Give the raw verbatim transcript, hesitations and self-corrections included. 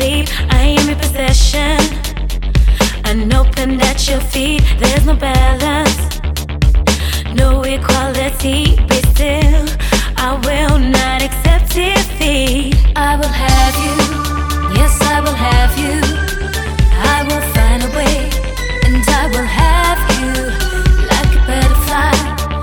leave. I am your possession, an open at your feet. There's no balance, no equality. Be still, I will not accept defeat. I will have you.